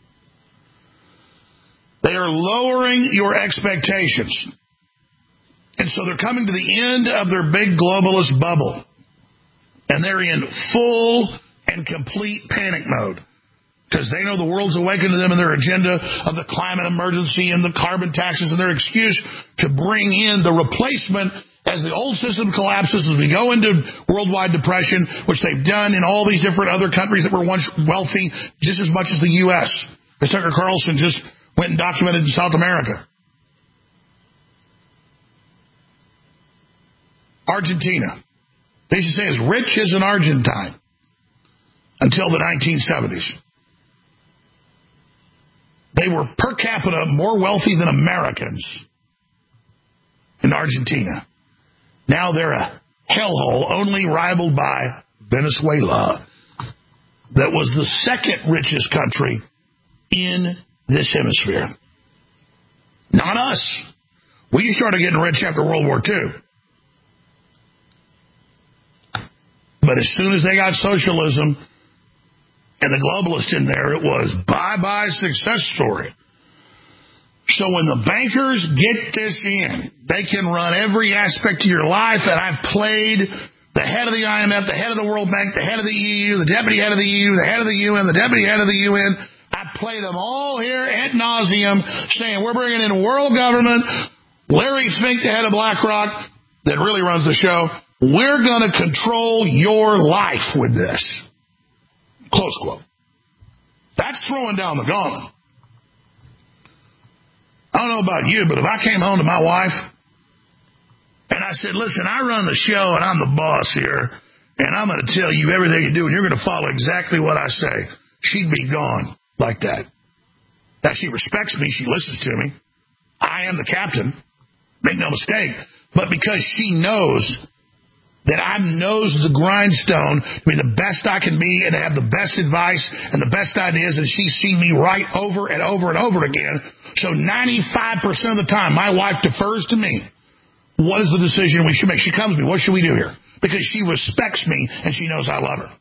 They are lowering your expectations. And so they're coming to the end of their big globalist bubble. And they're in full and complete panic mode. Because they know the world's awakened to them and their agenda of the climate emergency and the carbon taxes and their excuse to bring in the replacement as the old system collapses, as we go into worldwide depression, which they've done in all these different other countries that were once wealthy just as much as the U S As Tucker Carlson just went and documented in South America. Argentina. They used to say as rich as an Argentine until the nineteen seventies. They were per capita more wealthy than Americans in Argentina. Now they're a hellhole, only rivaled by Venezuela, that was the second richest country in this hemisphere. Not us. We started getting rich after World War Two. But as soon as they got socialism and the globalists in there, it was bye-bye success story. So when the bankers get this in, they can run every aspect of your life. And I've played the head of the I M F, the head of the World Bank, the head of the E U, the deputy head of the E U, the head of the U N, the deputy head of the U N. I played them all here ad nauseum, saying we're bringing in world government. Larry Fink, the head of BlackRock, that really runs the show, we're going to control your life with this. Close quote. That's throwing down the gauntlet. I don't know about you, but if I came home to my wife and I said, listen, I run the show and I'm the boss here, and I'm going to tell you everything you do, and you're going to follow exactly what I say, she'd be gone like that. Now, she respects me. She listens to me. I am the captain. Make no mistake. But because she knows that I'm nose to the grindstone to be the best I can be and to have the best advice and the best ideas, and she's seen me right over and over and over again. So ninety-five percent of the time, my wife defers to me. What is the decision we should make? She comes to me, what should we do here? Because she respects me and she knows I love her.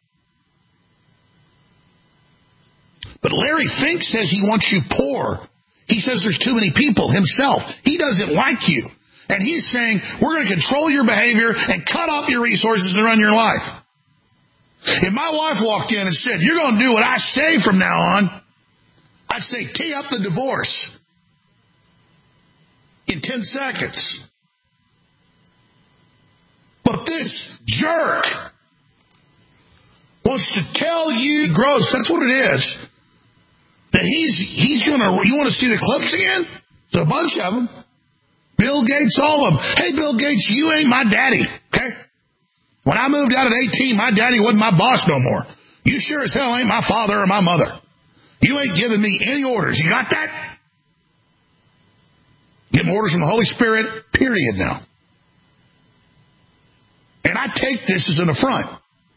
But Larry Fink says he wants you poor. He says there's too many people himself. He doesn't like you. And he's saying, we're going to control your behavior and cut off your resources and run your life. If my wife walked in and said, you're going to do what I say from now on, I'd say, tee up the divorce in ten seconds. But this jerk wants to tell you, gross, that's what it is, that he's, he's going to, you want to see the clips again? There's a bunch of them. Bill Gates, all of them. Hey, Bill Gates, you ain't my daddy, okay? When I moved out at eighteen, my daddy wasn't my boss no more. You sure as hell ain't my father or my mother. You ain't giving me any orders. You got that? Getting orders from the Holy Spirit, period now. And I take this as an affront.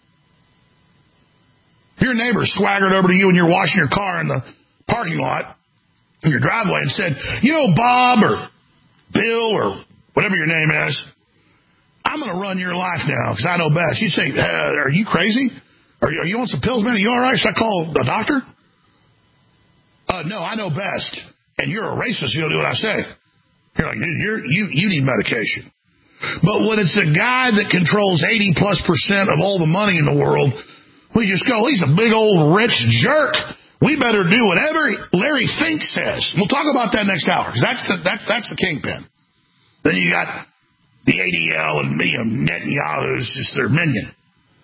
Your neighbor swaggered over to you and you're washing your car in the parking lot in your driveway and said, you know, Bob or Bill or whatever your name is, I'm going to run your life now because I know best. You'd say, uh, are you crazy? Are you, are you on some pills, man? Are you all right? Should I call the doctor? Uh, no, I know best. And you're a racist. You don't do what I say. You're like, you're, you you need medication. But when it's a guy that controls eighty plus percent of all the money in the world, we just go, he's a big old rich jerk. We better do whatever Larry Fink says. We'll talk about that next hour, because that's the, that's, that's the kingpin. Then you got the A D L and you know, Netanyahu's just their minion.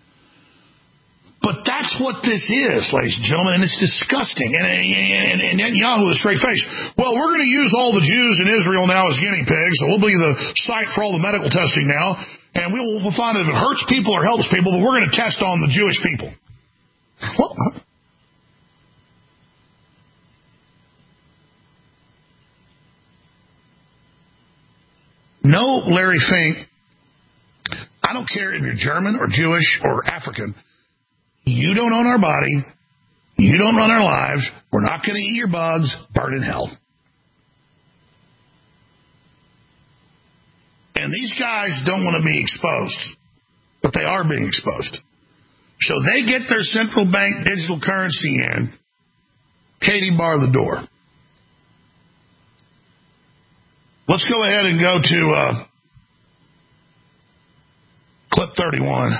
But that's what this is, ladies and gentlemen, and it's disgusting. And, and, and Netanyahu with a straight face. Well, we're going to use all the Jews in Israel now as guinea pigs, so we'll be the site for all the medical testing now, and we'll, we'll find if it hurts people or helps people, but we're going to test on the Jewish people. What? No, Larry Fink, I don't care if you're German or Jewish or African. You don't own our body. You don't run our lives. We're not going to eat your bugs. Burn in hell. And these guys don't want to be exposed, but they are being exposed. So they get their central bank digital currency in. Katie, bar the door. Let's go ahead and go to uh, clip thirty-one.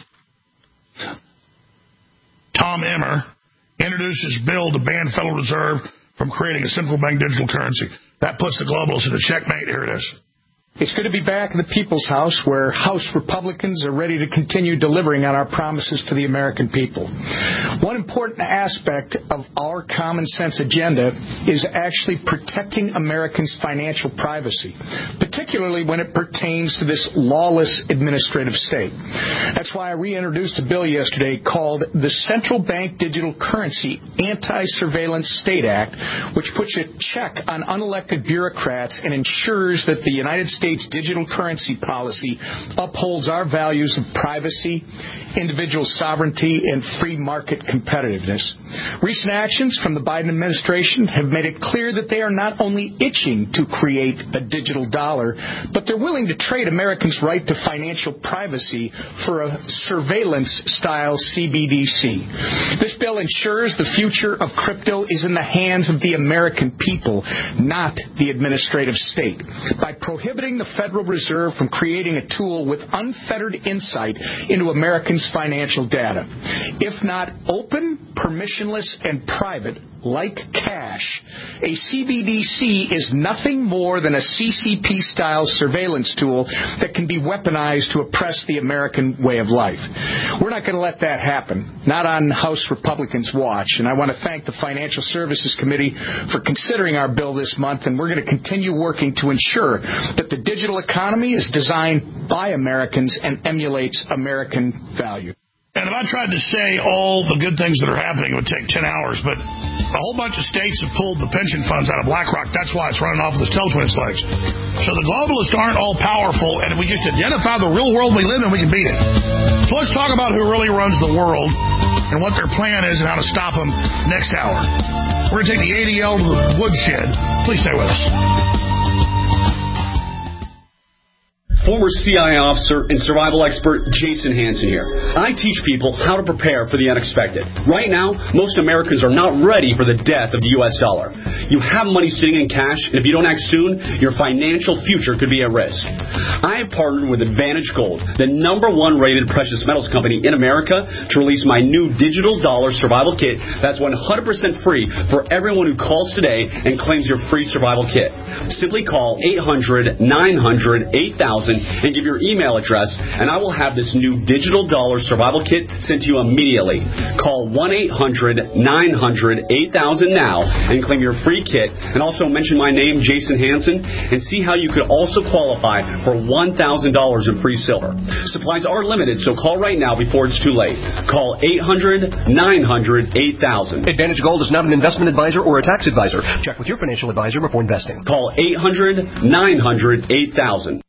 Tom Emmer introduces bill to ban Federal Reserve from creating a central bank digital currency. That puts the globalists in a checkmate. Here it is. It's good to be back in the People's House, where House Republicans are ready to continue delivering on our promises to the American people. One important aspect of our common sense agenda is actually protecting Americans' financial privacy, particularly when it pertains to this lawless administrative state. That's why I reintroduced a bill yesterday called the Central Bank Digital Currency Anti-Surveillance State Act, which puts a check on unelected bureaucrats and ensures that the United States States digital currency policy upholds our values of privacy, individual sovereignty, and free market competitiveness. Recent actions from the Biden administration have made it clear that they are not only itching to create a digital dollar, but they're willing to trade Americans' right to financial privacy for a surveillance-style C B D C. This bill ensures the future of crypto is in the hands of the American people, not the administrative state. By prohibiting the Federal Reserve from creating a tool with unfettered insight into Americans' financial data. If not open, permissionless, and private, like cash, a C B D C is nothing more than a C C P-style surveillance tool that can be weaponized to oppress the American way of life. We're not going to let that happen, not on House Republicans' watch, and I want to thank the Financial Services Committee for considering our bill this month, and we're going to continue working to ensure that the digital economy is designed by Americans and emulates American value. And if I tried to say all the good things that are happening, it would take ten hours, but a whole bunch of states have pulled the pension funds out of BlackRock. That's why it's running off with its tail between its legs. So the globalists aren't all powerful, and if we just identify the real world we live in, we can beat it. So let's talk about who really runs the world and what their plan is and how to stop them next hour. We're going to take the A D L to the woodshed. Please stay with us. Former C I A officer and survival expert Jason Hansen here. I teach people how to prepare for the unexpected. Right now, most Americans are not ready for the death of the U S dollar. You have money sitting in cash, and if you don't act soon, your financial future could be at risk. I have partnered with Advantage Gold, the number one rated precious metals company in America, to release my new digital dollar survival kit that's one hundred percent free for everyone who calls today and claims your free survival kit. Simply call eight hundred, nine hundred, eight thousand and give your email address, and I will have this new digital dollar survival kit sent to you immediately. Call one eight hundred, nine hundred, eight thousand now and claim your free kit, and also mention my name, Jason Hansen, and see how you could also qualify for one thousand dollars in free silver. Supplies are limited, so call right now before it's too late. Call eight hundred, nine hundred, eight thousand. Advantage Gold is not an investment advisor or a tax advisor. Check with your financial advisor before investing. Call eight hundred, nine hundred, eight thousand.